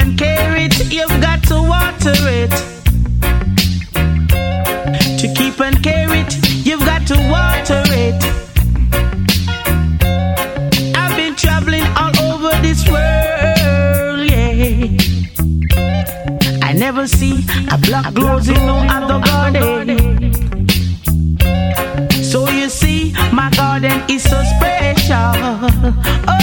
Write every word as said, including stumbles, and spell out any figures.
and care it, you've got to water it. To keep and care it, you've got to water it. I've been traveling all over this world, yeah. I never see a black rose in no other garden. So you see, my garden is so special. Oh,